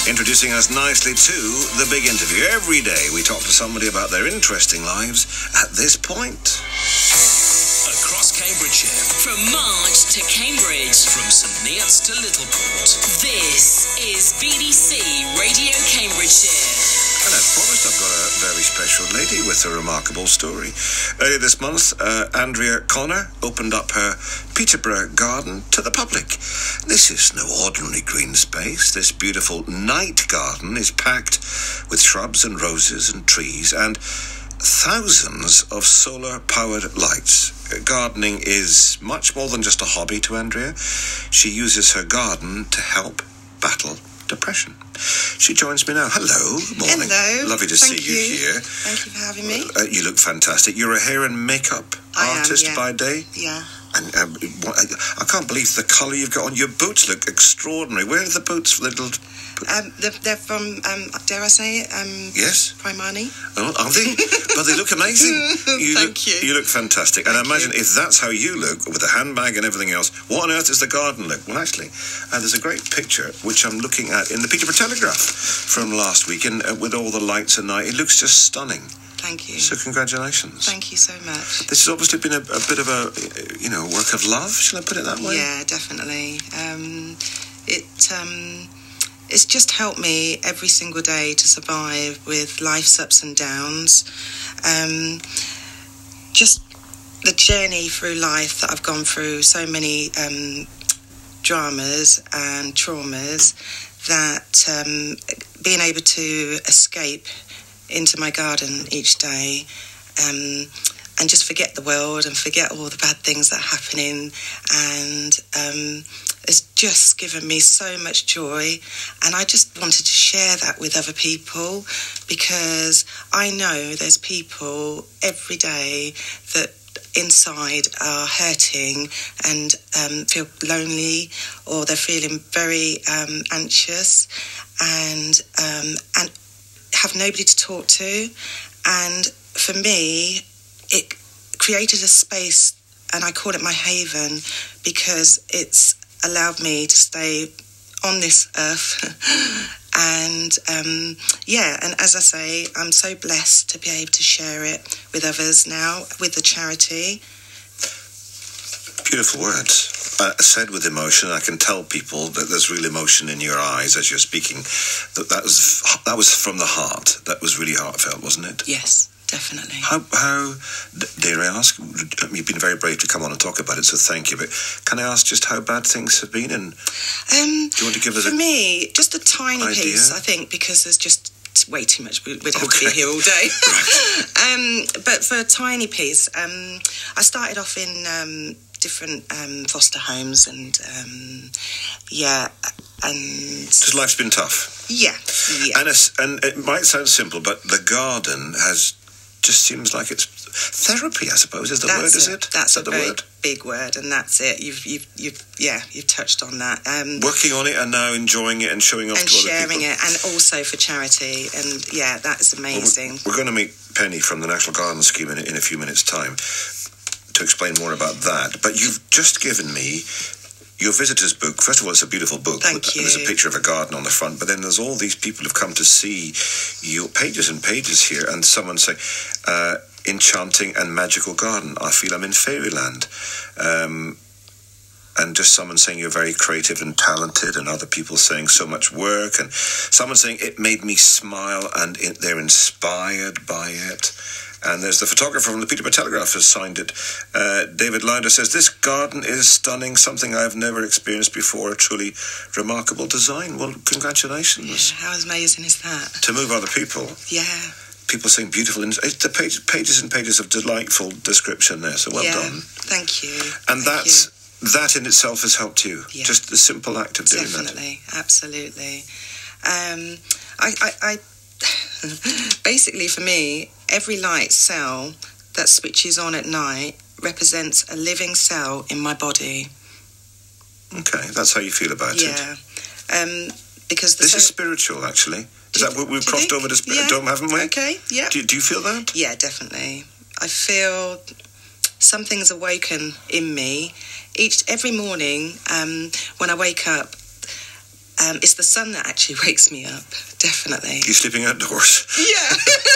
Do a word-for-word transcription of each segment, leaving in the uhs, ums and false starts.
Introducing us nicely to The Big Interview. Every day we talk to somebody about their interesting lives at this point. Across Cambridgeshire. From March to Cambridge. From St Neots to Littleport. This is B B C Radio Cambridgeshire. And as promised, I've got a very special lady with a remarkable story. Earlier this month, uh, Andrea Connor opened up her Peterborough garden to the public. This is no ordinary green space. This beautiful night garden is packed with shrubs and roses and trees and thousands of solar-powered lights. Gardening is much more than just a hobby to Andrea. She uses her garden to help battle depression. She joins me now. Hello. Morning. Hello. Lovely to Thank see you, you here. Thank you for having me. Uh, you look fantastic. You're a hair and makeup I artist am, yeah. by day? Yeah. And um, what, I, I can't believe the colour you've got on. Your boots look extraordinary. Where are the boots? Little. Um, they're, they're from, um, dare I say it, um, Yes. Primani. Oh, are they? But they look amazing. You Thank look, you. You look fantastic. And Thank I imagine you. if that's how you look, with a handbag and everything else, what on earth is the garden look? Well, actually, uh, there's a great picture, which I'm looking at in the Peterborough Telegraph from last week, and uh, with all the lights at night, it looks just stunning. Thank you. So congratulations. Thank you so much. This has obviously been a, a bit of a, you know, work of love, shall I put it that way? Yeah, definitely. Um, it, um, it's just helped me every single day to survive with life's ups and downs. Um, just the journey through life that I've gone through, so many um, dramas and traumas, that um, being able to escape into my garden each day um, and just forget the world and forget all the bad things that are happening, and um, it's just given me so much joy, and I just wanted to share that with other people, because I know there's people every day that inside are hurting and um, feel lonely, or they're feeling very um, anxious and um, and have nobody to talk to. And for me, it created a space, and I call it my haven, because it's allowed me to stay on this earth. And um, yeah, and as I say, I'm so blessed to be able to share it with others now, with the charity. Beautiful words. Uh, said with emotion. I can tell people that there's real emotion in your eyes as you're speaking. That that was that was from the heart. That was really heartfelt, wasn't it? Yes, definitely. How, how dare I ask? You've been very brave to come on and talk about it, so thank you. But can I ask just how bad things have been? And um, do you want to give us for a me, just a tiny idea? piece, I think, because there's just way too much. We'd have Okay. to be here all day. Right. um, but for a tiny piece, um, I started off in um, different um, foster homes, and um, yeah, and Because life's been tough. yeah, yeah. And, it's, and it might sound simple, but the garden has just seems like it's therapy, I suppose, is the That's word, is it. it? That's is a that the very word? big word, and that's it. You've, you've, you've, yeah, you've touched on that. Um, Working on it and now enjoying it and showing off and to other sharing people. it, and also for charity, and yeah, that is amazing. We're going to meet Penny from the National Garden Scheme in, in a few minutes' time to explain more about that. But you've just given me your visitor's book. First of all, it's a beautiful book. Thank and you. There's a picture of a garden on the front, but then there's all these people who've come to see your pages and pages here, and someone say, uh, enchanting and magical garden. I feel I'm in fairyland. Um, and just someone saying you're very creative and talented, and other people saying so much work, and someone saying it made me smile, and it, they're inspired by it. And there's the photographer from the Peterborough Telegraph has signed it. Uh, David Lauder says, this garden is stunning, something I've never experienced before, a truly remarkable design. Well, congratulations. Yeah, how amazing is that? To move other people. Yeah. People saying beautiful, it's the page, pages and pages of delightful description there, so well yeah. done. Thank you. And Thank that's, you. that in itself has helped you. Yeah. Just the simple act of doing Definitely, absolutely. Um, I, I, I basically, for me, every light cell that switches on at night represents a living cell in my body. that. Okay, that's how you feel about it. Yeah, um, because the This so- is spiritual, actually. Is Do that you- what we've do you crossed think? over to spirit Yeah. dome, haven't we? Okay, yeah, Do, do you feel that? yeah, definitely. I feel something's awoken in me each every morning um, when I wake up. Um, it's the sun that actually wakes me up, definitely. You're sleeping outdoors? Yeah.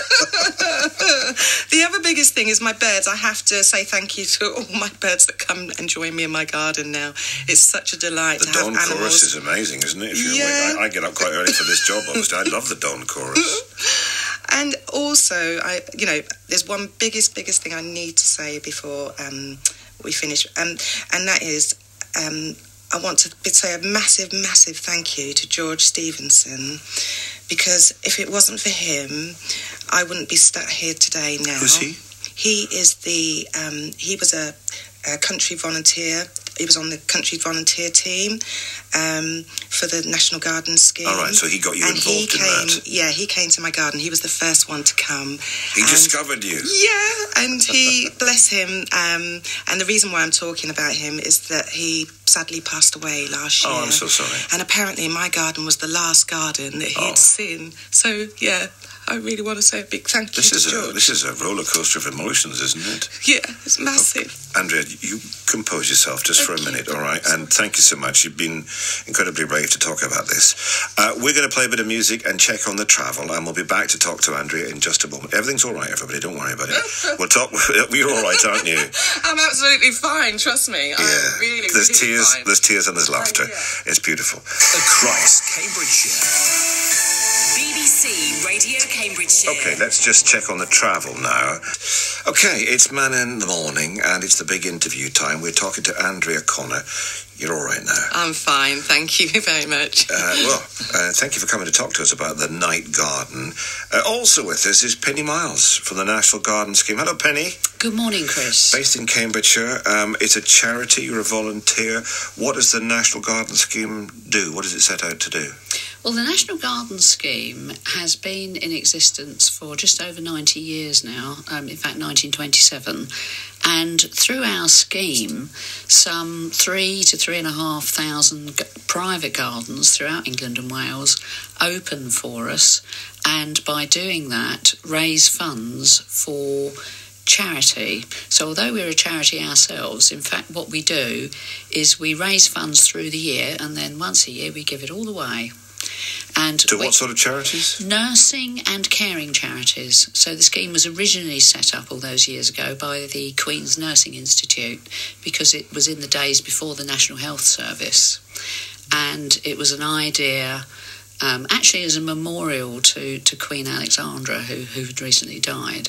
The other biggest thing is my birds. I have to say thank you to all my birds that come and join me in my garden now. It's such a delight the to have dawn animals. chorus is amazing, isn't it? If you're Yeah. awake. I, I get up quite early for this job, obviously. I love the dawn chorus. And also, I, you know, there's one biggest, biggest thing I need to say before um, we finish, um, and that is um, I want to say a massive, massive thank you to George Stevenson, because if it wasn't for him, I wouldn't be sat here today now. Who's he? He is the, um, he was a, a country volunteer. He was on the country volunteer team um, for the National Garden Scheme. All right, so he got you and involved he in came, that. Yeah, he came to my garden. He was the first one to come. He and, discovered you. Yeah, and he, bless him, um, and the reason why I'm talking about him is that he sadly passed away last year. Oh, I'm so sorry. And apparently my garden was the last garden that he'd Oh. seen. So, yeah, I really want to say a big thank you This to is a George. this is a roller coaster of emotions, isn't it? Yeah, it's massive. Andrea, you compose yourself just for a Thank you. minute, all right? And thank you so much. You've been incredibly brave to talk about this. Uh, we're going to play a bit of music and check on the travel, and we'll be back to talk to Andrea in just a moment. Everything's all right, everybody. Don't worry about it. We'll talk. You're all right, aren't you? I'm absolutely fine, trust me. Yeah. I'm really, there's really tears. fine. There's tears and there's laughter. yeah. It's beautiful. Across Cambridgeshire. B B C Radio Cambridgeshire. Okay, let's just check on the travel now. Okay, it's Man in the Morning, and it's the big interview time. We're talking to Andrea Connor. You're all right now. I'm fine, thank you very much. Uh, well, uh, thank you for coming to talk to us about the night garden. Uh, also with us is Penny Miles from the National Garden Scheme. Hello, Penny. Good morning, Chris. Based in Cambridgeshire. Um, it's a charity. You're a volunteer. What does the National Garden Scheme do? What does it set out to do? Well, the National Garden Scheme has been in existence for just over ninety years now, um, in fact nineteen twenty-seven, and through our scheme some three to three and a half thousand g- private gardens throughout England and Wales open for us, and by doing that raise funds for charity. So although we're a charity ourselves, in fact what we do is we raise funds through the year, and then once a year we give it all away. And To we- what sort of charities? Nursing and caring charities. So the scheme was originally set up all those years ago by the Queen's Nursing Institute, because it was in the days before the National Health Service. And it was an idea, um, actually as a memorial to, to Queen Alexandra, who, who had recently died.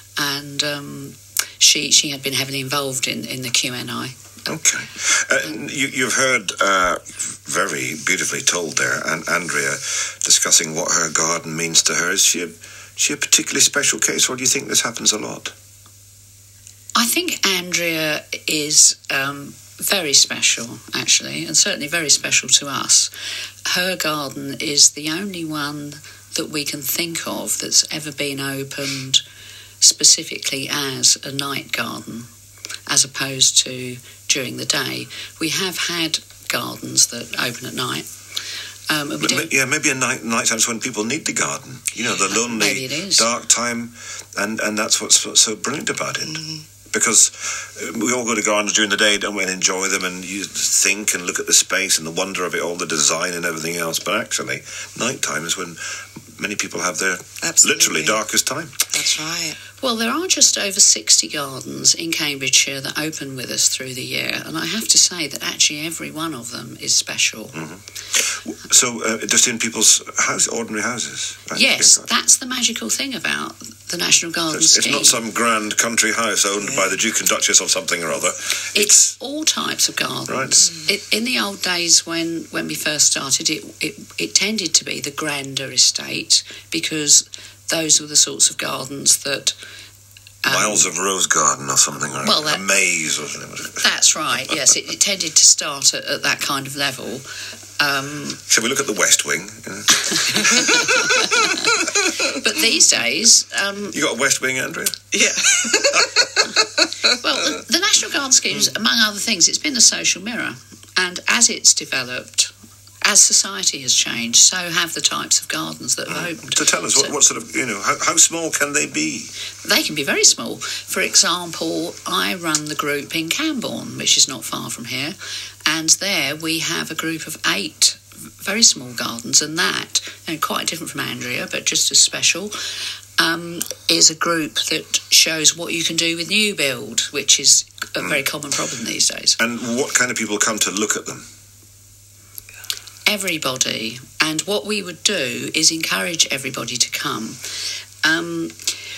And um, she she had been heavily involved in, in the Q N I. Okay. Uh, you, you've heard uh, very beautifully told there, and Andrea discussing what her garden means to her. Is she a, she a particularly special case, or do you think this happens a lot? I think Andrea is um, very special, actually, and certainly very special to us. Her garden is the only one that we can think of that's ever been opened specifically as a night garden, as opposed to during the day. We have had gardens that open at night. Um, and we But, ma- don't, yeah, maybe a night night time's when people need the garden. You know, the lonely, Maybe it is. dark time, and, and that's what's so, so brilliant about it. Because uh, we all go to gardens during the day, don't we, and enjoy them, and you think and look at the space and the wonder of it, all the design and everything else. But actually, night time is when many people have their Absolutely. literally darkest time. That's right. well, there are just over sixty gardens in Cambridgeshire that open with us through the year, and I have to say that actually every one of them is special. So, uh, just in people's house, ordinary houses. right? Yes, Yeah. that's the magical thing about the National Garden It's, it's Scheme. not some grand country house owned by the Duke and Duchess or something or other. It's all types of gardens. Right. It, in the old days when, when we first started, it, it it tended to be the grander estate, because those were the sorts of gardens that... um, Miles of Rose Garden or something, or Well, a that- maze or something. That's right, yes. It, it tended to start at, at that kind of level. Um, Shall we look at the West Wing? Yeah. but these days, um, You got a West Wing, Andrea? Yeah. well, the, the National Garden Schemes, among other things, it's been a social mirror. And as it's developed, as society has changed, so have the types of gardens that have opened. So tell us, So- what, what sort of, you know, how, how small can they be? They can be very small. For example, I run the group in Camborne, which is not far from here, and there we have a group of eight very small gardens, and that, and quite different from Andrea, but just as special, um, is a group that shows what you can do with new build, which is a very common problem these days. And what kind of people come to look at them? Everybody. And what we would do is encourage everybody to come. Um,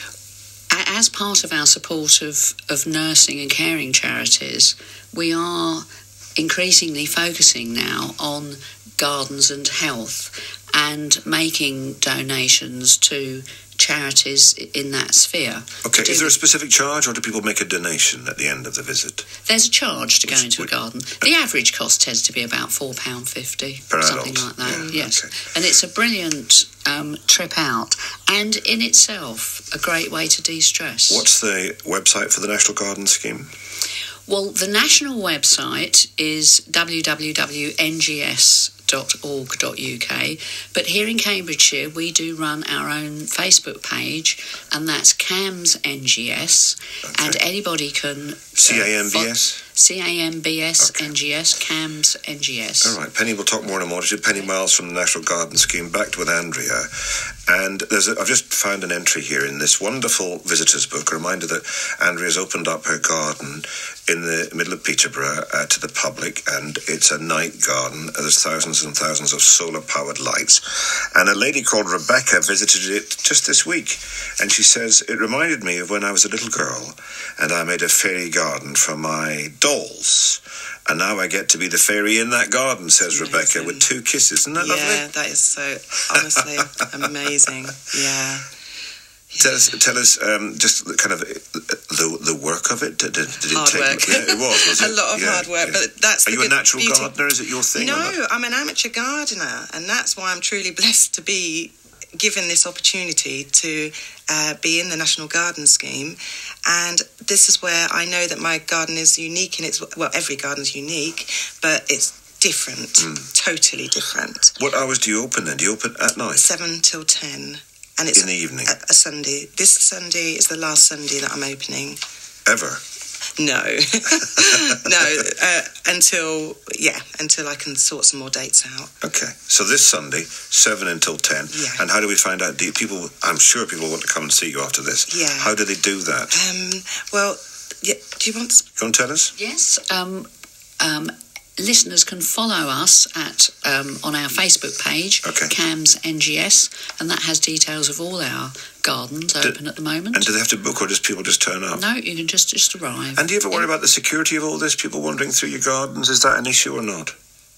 a- as part of our support of, of nursing and caring charities, we are increasingly focusing now on gardens and health and making donations to charities in that sphere. Okay, Do- is there a specific charge, or do people make a donation at the end of the visit? There's a charge to go Which- into a which- garden. The average cost tends to be about four pounds fifty, Per something adult, like that. yeah, Yes, okay. and it's a brilliant um, trip out, and in itself a great way to de-stress. What's the website for the National Garden Scheme? Well, the national website is w w w dot n g s dot org dot u k, but here in Cambridgeshire we do run our own Facebook page, and that's CAMS N G S, Okay. and anybody can... C A M B S? C A M B S Okay. N G S, CAMS N G S. All right, Penny, we'll talk more in a moment. Penny Miles from the National Garden Scheme, back with Andrea. And there's a, I've just found an entry here in this wonderful visitors book, a reminder that Andrea's opened up her garden in the middle of Peterborough uh, to the public, and it's a night garden. There's thousands and thousands of solar-powered lights. And a lady called Rebecca visited it just this week, and she says, it reminded me of when I was a little girl, and I made a fairy garden for my dolls. And now I get to be the fairy in that garden, says Amazing. Rebecca, with two kisses. Isn't that yeah, lovely? that is so, honestly, amazing. Yeah. Tell us, tell us um, just the kind of the the work of it. Did, did it Hard take? work. Yeah, it was. was A it? lot of Yeah, hard work, yeah. but that's Are the you a good natural beauty. gardener? Is it your thing? or not? No, I'm an amateur gardener, and that's why I'm truly blessed to be given this opportunity to uh, be in the National Garden Scheme. And this is where I know that my garden is unique in its, well, every garden's unique, but it's different, Mm. totally different. What hours do you open then? Do you open at night? Seven till ten. And it's In the evening? A, a Sunday. This Sunday is the last Sunday that I'm opening. Ever? No, no, uh, until, yeah, until I can sort some more dates out. Okay. So this Sunday, seven until ten. Yeah. And how do we find out? Do you, people? I'm sure people want to come and see you after this. Yeah. How do they do that? Um, well, yeah, do you want to... Go and tell us. Yes, um, um, listeners can follow us at um, on our Facebook page, Okay. CAMS N G S, and that has details of all our gardens open at the moment. And do they have to book, or does people just turn up? No, you can just, just arrive. And do you ever worry Yeah. about the security of all this? People wandering through your gardens? Is that an issue or not?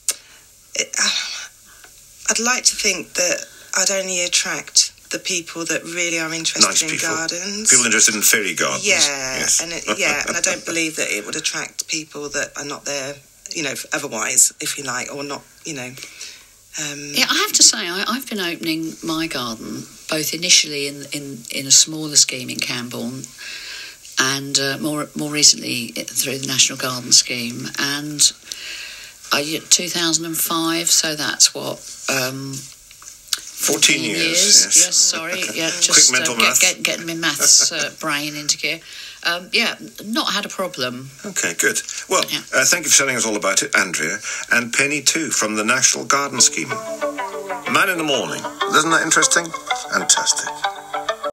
It, uh, I'd like to think that I'd only attract the people that really are interested Nice in people. gardens. People interested in fairy gardens. Yeah, Yes. and it, yeah, and I don't believe that it would attract people that are not there, you know, otherwise, if you like, or not, you know. Um, Yeah, I have to say, I, I've been opening my garden both initially in in, in a smaller scheme in Camborne, and uh, more more recently through the National Garden Scheme, and I two thousand five. So that's what. Um, fourteen years, yes. yes. Sorry, yeah, just Quick mental uh, get, math. get, getting my maths uh, brain into gear. Um, yeah, not had a problem. Okay, good. Well, Yeah. uh, thank you for telling us all about it, Andrea, and Penny too, from the National Garden Scheme. Man in the morning. Isn't that interesting? Fantastic.